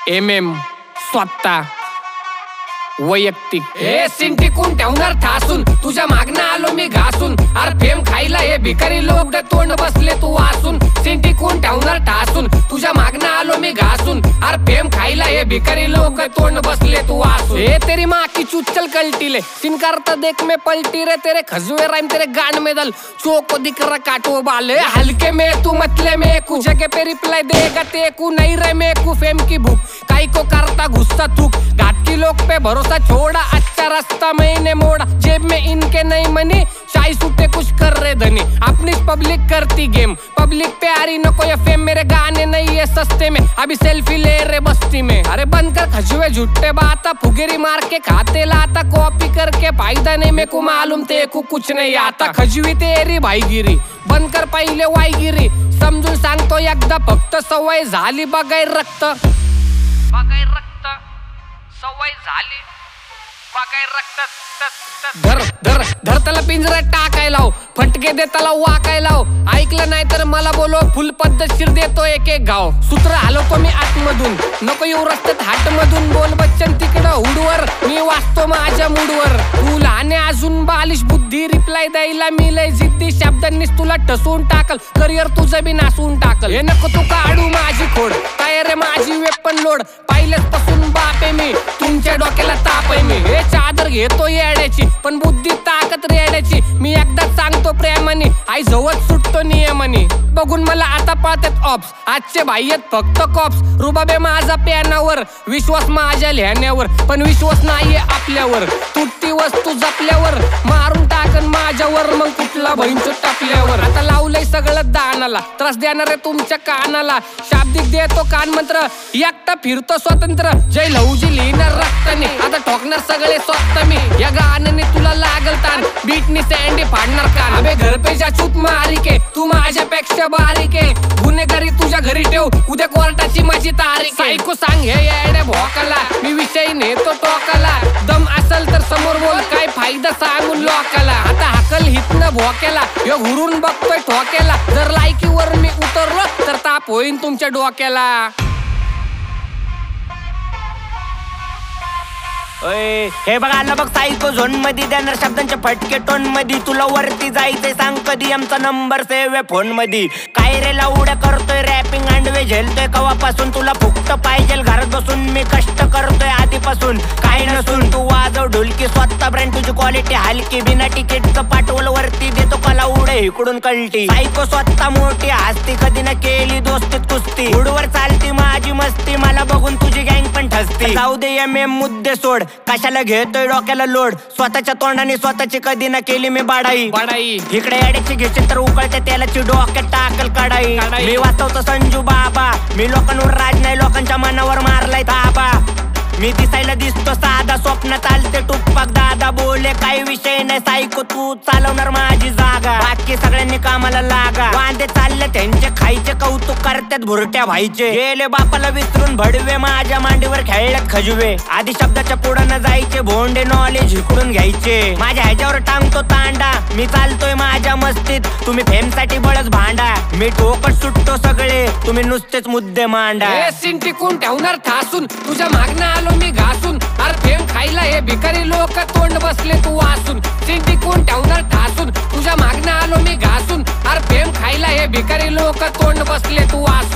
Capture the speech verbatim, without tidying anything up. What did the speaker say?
M M स्वतः वैयक्तिक हे सिंटी कोण ठेवणार ठासून तुझ्या मागणं आलो मी घासून अरे फेम खायला हे भिकारी लोक तोंड बसले तू वासून सिंटी कोण ठेवणार ठासून तुझ्या मागणं आलो मी घासून अरे फेम खायला हे भिकारी लोक तोंड बसले तू वासून हे तेरी माँ की चुच्चल कल्टीले सिन करता देख में पलटी रे तेरे खजुए राइम तेरे गान में दल चोको दिख रहा काटो बाले हल्के में तू मतले में कुछ जगह पे रिप्लाई देगा तेकू नहीं रे में कु फेम की भूख काई को करता गुस्सा थूक घाट की लोग पे भरोसा छोड़ा अच्छा रास्ता मैंने मोड़ा जेब में इनके नहीं मनी चाय सूटे कुछ कर रहे धनी अपनी पब्लिक करती गेम पब्लिक पे आ रही नको ये फेम मेरे गाने नहीं है सस्ते में अभी सेल्फी ले रहे बस्ती में अरे बंद कर खजुए झुट्टे बाता फुगेरी मार के खाते लाता कॉपी करके फायदा नहीं मेरे को मालूम तेको कुछ नहीं आता खजुई तेरी भाईगिरी बंद कर पहिले वाईगिरी समजून सांगतो एकदा फक्त सवय झाली बघाय रक्त बघाय रक्त सवय झाली बघाय रक्त धर धर धर त्याला पिंजऱ्यात टाकाय लाव फटके दे त्याला वाकाय लाव ऐकलं नाही तर मला बोलो फुल पद्धतशीर देतो एक एक गाव सूत्र हलवतो मी आतमधून नको येऊ रस्त्यात हाट मधून बोल बच्चन तिकडं हुडवर मी वाचतो माझ्या मूडवर तू लहाने अजून बालिश बुद्धी रिप्लाय द्यायला मी लय जिद्दी शब्दांनीच तुला ठसवून टाकल करिअर तुझं बी नासून टाकल हे नको तू काढू माझी खोड काय रे माझी वेपन लोड पाहिलेच पासून बापे मी तुमच्या डोक्याला ताप आहे मी हे चादर घेतो येड्याची पण बुद्धी ताकद रेड्याची मी एकदा सांगतो प्रेमाने आई जवळ सुटतो नियमाने बघून मला आता पाहतात ऑप्स आजचे भाई आहेत फक्त कॉप्स रुबाबे माझा प्यानावर विश्वास माझ्या लिहिण्यावर पण विश्वास नाहीये आपल्यावर तुटती वस्तू जपल्यावर मारून टाकन माझ्यावर मग कुठला बहिणचो टापल्यावर आता लावलंय सगळं दानाला त्रास देणार आहे तुमच्या कानाला शाब्दिक देतो कान मंत्र एकटा फिरतो स्वतंत्र जय लहुजी लिहिणार रक्ताने आता ठोकणार सगळे स्वतः मी या गाण्याने तुला लागल ताण बीटनी सँडी फाडणार कान अबे घर पे जा चूत मारी के तू माझ्यापेक्षा बारीक आहे गुन्हेगारी तुझ्या घरी ठेव उद्या कोर्टाची माझी तारीख ऐकू सांग हे येड्या भोकाला मी विषय नेतो टोकाला दम असल तर समोर बोल काय फायदा सांगून लोकाला आता हाकल हितनं भोक्याला ह्यो घुरून बघतोय ठोक्याला जर लायकीवर मी उतरलो तर ताप होईन तुमच्या डोक्याला हे बघ आलं बघ सायको झोन मध्ये देणार शब्दांचे फटके टोन मध्ये तुला वरती जायचंय सांग कधी आमचा नंबर सेव्ह आहे फोन मध्ये काय रे लावड्या करतोय रॅपिंग अंडवे झेलतोय कवापासून तुला फुकट पाहिजे घरात बसून मी कष्ट करतोय आधीपासून काय नसून तू वाजव ढोलकी स्वतः ब्रँड तुझी क्वालिटी हलकी बिना तिकीटचं पाठवल वरती देतो कला उडे इकडून कल्टी सायको स्वतः मोठी हस्ती कधी ना केली दोस्तीत कुस्ती उडवर चालती माझी मस्ती मला बघून तुझी गँग पण ठसती जाऊ दे एम एम मुद्दे सोड कशाला घेतोय डोक्याला लोड स्वतःच्या तोंडाने स्वतःची कधी ना केली मी बाडाई बाडाई इकडे अड्याची घेशील तर उकळते तेलाची डोक्यात टाकल काढाई मी वाचवतो संजू बाबा मी लोकांवर राज नाही लोकांच्या मनावर मारलाय ताबा मी दिसायला दिसतो साधा स्वप्नात आलते टुप्पाक दादा बोले काही विषय नाही सायको तू चालवणार माझी जागा बाकी सगळ्यांनी कामाला लागा वांदे चालले त्यांचे खायचे कौतुक करतात भुरट्या भाईचे गेले बापाला विसरून भडवे माझ्या मांडीवर खेळल्यात खजुवे आधी शब्दाच्या पुढं न जायचे भोंडे नॉलेज इकडून घ्यायचे माझ्या ह्याच्यावर टांगतो तांडा मी चालतोय माझ्या मस्तीत तुम्ही फेम साठी बळच भांडा मी ठोकत सुटतो सगळे तुम्ही नुसतेच मुद्दे मांडा सिंटी कोण ठेवणार ठासून तुझ्या मागणं आलो मी घासून अरे फेम खायला हे भिकारी लोक तोंड बसले तू वासून सिंटी कोण ठेवणार ठासून तुझ्या मागणं आलो मी घासून अरे फेम खायला हे भिकारी लोक तोंड बसले तू वासून